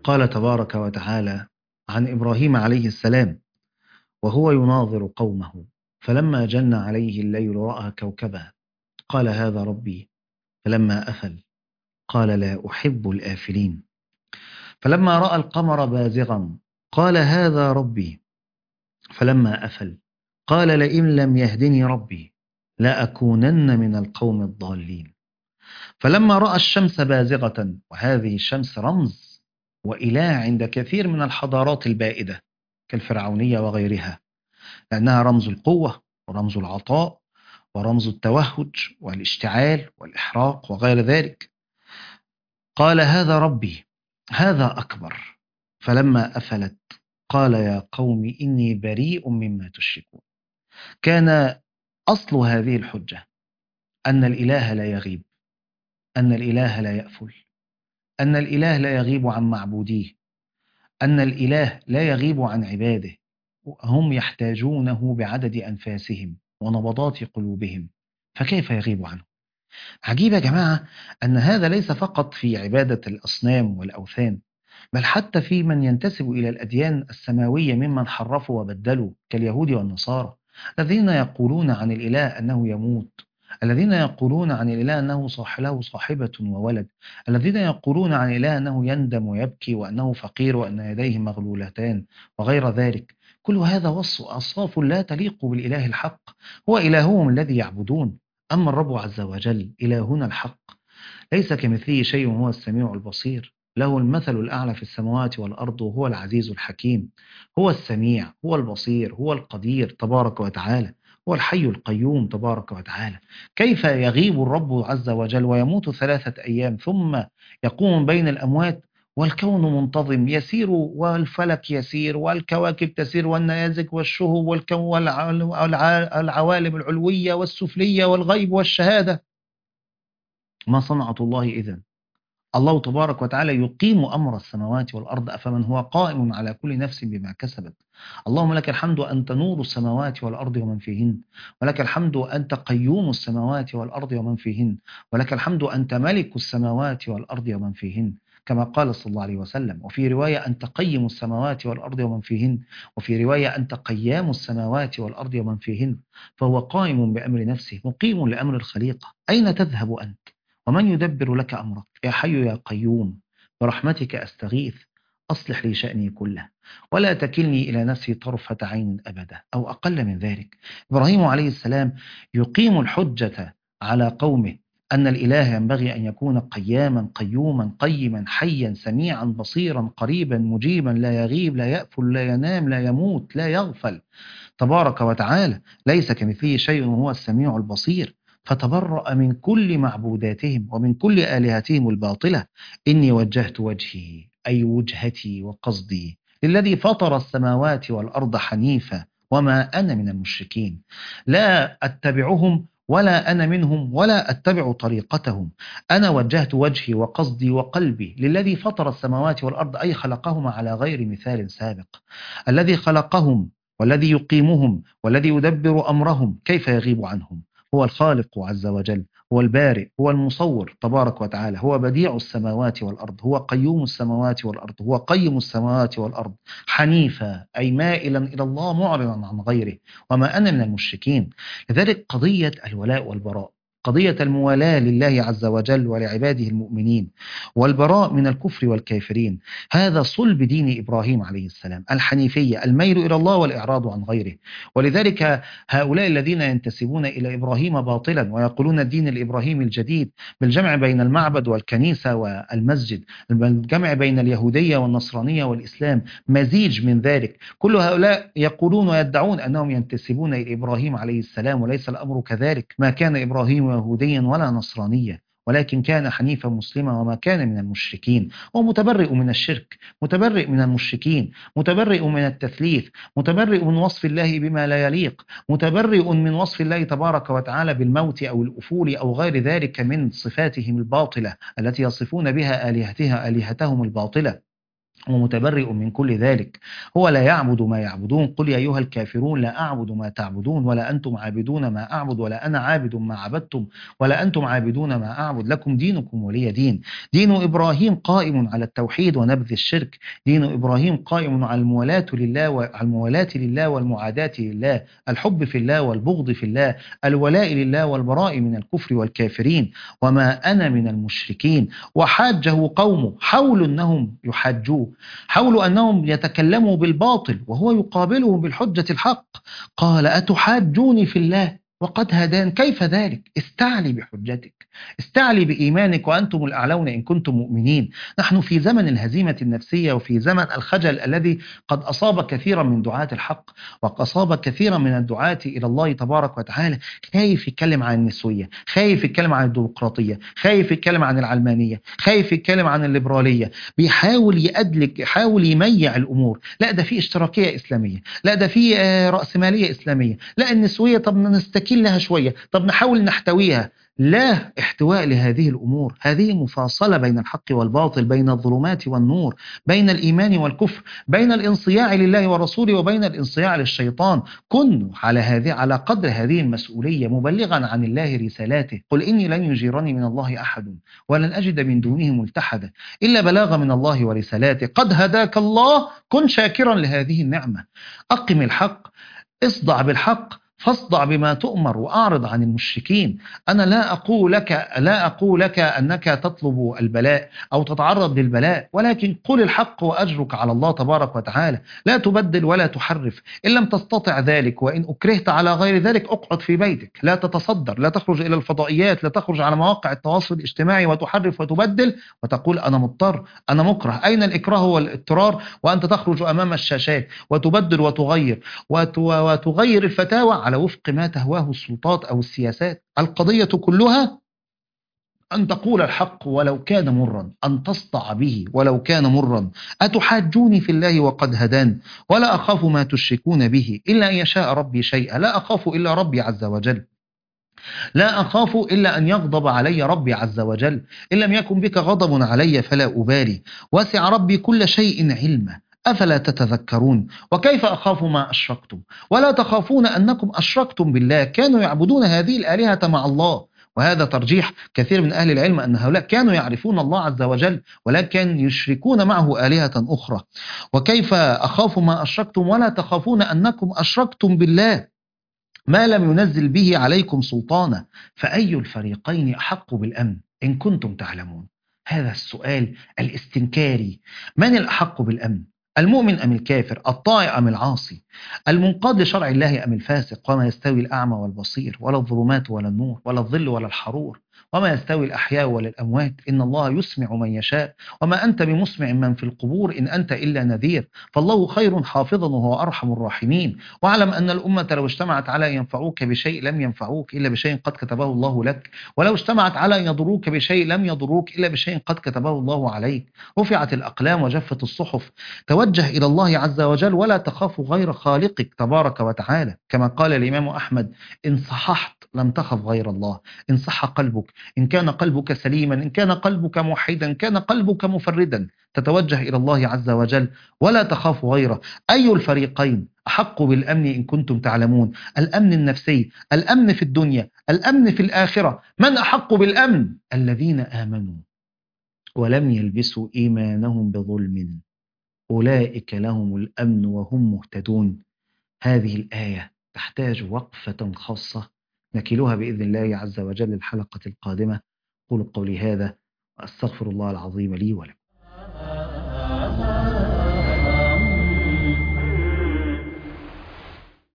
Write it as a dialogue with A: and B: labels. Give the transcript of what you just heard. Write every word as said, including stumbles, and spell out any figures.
A: قال تبارك وتعالى عن إبراهيم عليه السلام وهو يناظر قومه، فلما جن عليه الليل رأى كوكبا قال هذا ربي، فلما أفل قال لا أحب الآفلين. فلما رأى القمر بازغا قال هذا ربي، فلما أفل قال لئن لم يهدني ربي لأكونن من القوم الضالين. فلما رأى الشمس بازغة، وهذه الشمس رمز وإله عند كثير من الحضارات البائدة كالفرعونية وغيرها، لأنها رمز القوة ورمز العطاء ورمز التوهج والاشتعال والإحراق وغير ذلك، قال هذا ربي هذا أكبر. فلما أفلت قال يا قوم إني بريء مما تشركون. كان أصل هذه الحجة أن الإله لا يغيب، أن الإله لا يأفل، أن الإله لا يغيب عن معبوديه، أن الإله لا يغيب عن عباده، هم يحتاجونه بعدد أنفاسهم ونبضات قلوبهم، فكيف يغيب عنه؟ عجيب يا جماعة أن هذا ليس فقط في عبادة الأصنام والأوثان، بل حتى في من ينتسب إلى الأديان السماوية ممن حرفوا وبدلوا كاليهود والنصارى، الذين يقولون عن الإله أنه يموت، الذين يقولون عن الإله أنه صاح له صاحبة وولد، الذين يقولون عن الإله أنه يندم ويبكي وأنه فقير وأن يديه مغلولتان وغير ذلك. كل هذا وصف أوصاف لا تليق بالإله الحق، هو إلههم الذي يعبدون. أما الرب عز وجل إلهنا الحق ليس كمثله شيء وهو السميع البصير، له المثل الأعلى في السماوات والأرض وهو العزيز الحكيم. هو السميع، هو البصير، هو القدير تبارك وتعالى، هو الحي القيوم تبارك وتعالى. كيف يغيب الرب عز وجل ويموت ثلاثة أيام ثم يقوم بين الأموات والكون منتظم يسير والفلك يسير والكواكب تسير والنيازك والشهب والكون والعوالم العلوية والسفلية والغيب والشهادة؟ ما صنعة الله إذن؟ الله تبارك وتعالى يقيم أمر السماوات والأرض، أفمن هو قائم على كل نفس بما كسبت. اللهم لك الحمد أنت نور السماوات والأرض ومن فيهن، ولك الحمد أنت قيوم السماوات والأرض ومن فيهن، ولك الحمد أنت ملك السماوات والأرض ومن فيهن، كما قال صلى الله عليه وسلم. وفي رواية أنت قيم السماوات والأرض ومن فيهن، وفي رواية أنت قيام السماوات والأرض ومن فيهن. فهو قائم بأمر نفسه مقيم لأمر الخليقة. أين تذهب أنت؟ ومن يدبر لك أمرك؟ يا حي يا قيوم برحمتك أستغيث، أصلح لي شأني كله ولا تكلني إلى نفسي طرفة عين أبدا أو أقل من ذلك. إبراهيم عليه السلام يقيم الحجة على قومه أن الإله ينبغي أن يكون قياما قيوما قيما حيا سميعا بصيرا قريبا مجيبا، لا يغيب لا يأكل لا ينام لا يموت لا يغفل تبارك وتعالى، ليس كمثله شيء وهو السميع البصير. فتبرأ من كل معبوداتهم ومن كل آلهتهم الباطلة. إني وجهت وجهي أي وجهتي وقصدي للذي فطر السماوات والأرض حنيفا وما أنا من المشركين. لا أتبعهم ولا أنا منهم ولا أتبع طريقتهم. أنا وجهت وجهي وقصدي وقلبي للذي فطر السماوات والأرض، أي خلقهما على غير مثال سابق. الذي خلقهم والذي يقيمهم والذي يدبر أمرهم كيف يغيب عنهم؟ هو الخالق عز وجل، هو البارئ، هو المصور تبارك وتعالى، هو بديع السماوات والأرض، هو قيوم السماوات والأرض، هو قيم السماوات والأرض حنيفا أي مائلا إلى الله معرضا عن غيره، وما أنا من المشركين. لذلك قضية الولاء والبراء، قضية الموالاة لله عز وجل ولعباده المؤمنين، والبراء من الكفر والكافرين، هذا صلب دين إبراهيم عليه السلام، الحنيفية، الميل إلى الله والإعراض عن غيره. ولذلك هؤلاء الذين ينتسبون إلى إبراهيم باطلا ويقولون الدين الإبراهيمي الجديد بالجمع بين المعبد والكنيسة والمسجد، بالجمع بين اليهودية والنصرانية والإسلام، مزيج من ذلك، كل هؤلاء يقولون ويدعون أنهم ينتسبون إلى إبراهيم عليه السلام، وليس الأمر كذلك. ما كان إبراهيم يهوديا ولا نصرانيا، ولكن كان حنيفا مسلما وما كان من المشركين. هو متبرئ من الشرك، متبرئ من المشركين، متبرئ من التثليث، متبرئ من وصف الله بما لا يليق، متبرئ من وصف الله تبارك وتعالى بالموت أو الأفول أو غير ذلك من صفاتهم الباطلة التي يصفون بها آلهتها آلهتهم الباطلة. ومتبرئ من كل ذلك. هو لا يعبد ما يعبدون، قل يا أيها الكافرون لا أعبد ما تعبدون ولا أنتم عابدون ما أعبد ولا أنا عابد ما عبدتم ولا أنتم عابدون ما أعبد، لكم دينكم ولي دين. دين إبراهيم قائم على التوحيد ونبذ الشرك. دين إبراهيم قائم على الموالاة لله وعلى الموالاة لله والمعاداة لله، الحب في الله والبغض في الله، الولاء لله والبراء من الكفر والكافرين، وما أنا من المشركين. وحاجه قومه، حاولوا أنهم يحاجوه، حاولوا أنهم يتكلموا بالباطل وهو يقابلهم بالحجة الحق. قال أتحاجوني في الله وقد هدان؟ كيف ذلك؟ استعلي بحجتك، استعلي بإيمانك وأنتم الأعلون إن كنتم مؤمنين. نحن في زمن الهزيمة النفسية وفي زمن الخجل الذي قد أصاب كثيرا من دعاة الحق وقد أصاب كثيرا من الدعاة إلى الله تبارك وتعالى. خايف يتكلم عن النسوية، خايف يتكلم عن الديمقراطية، خايف يتكلم عن العلمانية، خايف يتكلم عن الليبرالية، بيحاول يأدلج، يحاول يميع الأمور. لا ده في اشتراكية إسلامية، لا ده في آه، رأسمالية إسلامية، لا النسوية طب نستكين لها شوية، طب نحاول نحتويها. لا احتواء لهذه الأمور، هذه مفاصلة بين الحق والباطل، بين الظلمات والنور، بين الإيمان والكفر، بين الانصياع لله ورسوله وبين الانصياع للشيطان. كن على هذه، على قدر هذه المسؤولية، مبلغا عن الله رسالاته. قل إني لن يجيرني من الله أحد ولن أجد من دونه ملتحدا إلا بلاغ من الله ورسالاته. قد هداك الله، كن شاكرا لهذه النعمة. أقم الحق، اصدع بالحق، فاصدع بما تؤمر وأعرض عن المشركين. أنا لا أقول لك لا أقول لك أنك تطلب البلاء أو تتعرض للبلاء، ولكن قل الحق وأجرك على الله تبارك وتعالى. لا تبدل ولا تحرف. إن لم تستطع ذلك وإن أكرهت على غير ذلك اقعد في بيتك، لا تتصدر، لا تخرج إلى الفضائيات، لا تخرج على مواقع التواصل الاجتماعي وتحرف وتبدل وتقول أنا مضطر، أنا مكره. أين الإكراه والاضطرار وأنت تخرج أمام الشاشات وتبدل وتغير وتغير الفتاوى على وفق ما تهواه السلطات أو السياسات؟ القضية كلها أن تقول الحق ولو كان مرا، أن تصدع به ولو كان مرا. أتحاجوني في الله وقد هدان ولا أخاف ما تشركون به إلا أن يشاء ربي شيئا. لا أخاف إلا ربي عز وجل، لا أخاف إلا أن يغضب علي ربي عز وجل. إن لم يكن بك غضب علي فلا أبالي، وسع ربي كل شيء علما، أفلا تتذكرون؟ وكيف أخاف ما أشركتم ولا تخافون أنكم أشركتم بالله؟ كانوا يعبدون هذه الآلهة مع الله. وهذا ترجيح كثير من أهل العلم أن هؤلاء كانوا يعرفون الله عز وجل ولكن يشركون معه آلهة أخرى. وكيف أخاف ما أشركتم ولا تخافون أنكم أشركتم بالله ما لم ينزل به عليكم سلطانا؟ فأي الفريقين أحق بالأمن إن كنتم تعلمون؟ هذا السؤال الاستنكاري. من الأحق بالأمن؟ المؤمن أم الكافر؟ الطائع أم العاصي؟ المنقاد لشرع الله أم الفاسق؟ وما يستوي الأعمى والبصير ولا الظلمات ولا النور ولا الظل ولا الحرور، وما يستوي الأحياء ولا الأموات، إن الله يسمع من يشاء وما أنت بمسمع من في القبور إن أنت إلا نذير، فالله خير حافظا وهو أرحم الراحمين. واعلم أن الأمة لو اجتمعت على أن ينفعوك بشيء لم ينفعوك إلا بشيء قد كتبه الله لك، ولو اجتمعت على أن يضروك بشيء لم يضروك إلا بشيء قد كتبه الله عليك. رفعت الأقلام وجفت الصحف. توجه إلى الله عز وجل ولا تخاف غير خالقك تبارك وتعالى، كما قال الإمام أحمد: إن صححت لم تخف غير الله، إن صح قلبك، إن كان قلبك سليما، إن كان قلبك موحدا، كان قلبك مفردا. تتوجه إلى الله عز وجل ولا تخاف غيره. أي الفريقين أحق بالأمن إن كنتم تعلمون؟ الأمن النفسي، الأمن في الدنيا، الأمن في الآخرة. من أحق بالأمن؟ الذين آمنوا ولم يلبسوا إيمانهم بظلم أولئك لهم الأمن وهم مهتدون. هذه الآية تحتاج وقفة خاصة نكلها بإذن الله عز وجل الحلقة القادمة. قولوا قولي هذا وأستغفر الله العظيم لي ولكم.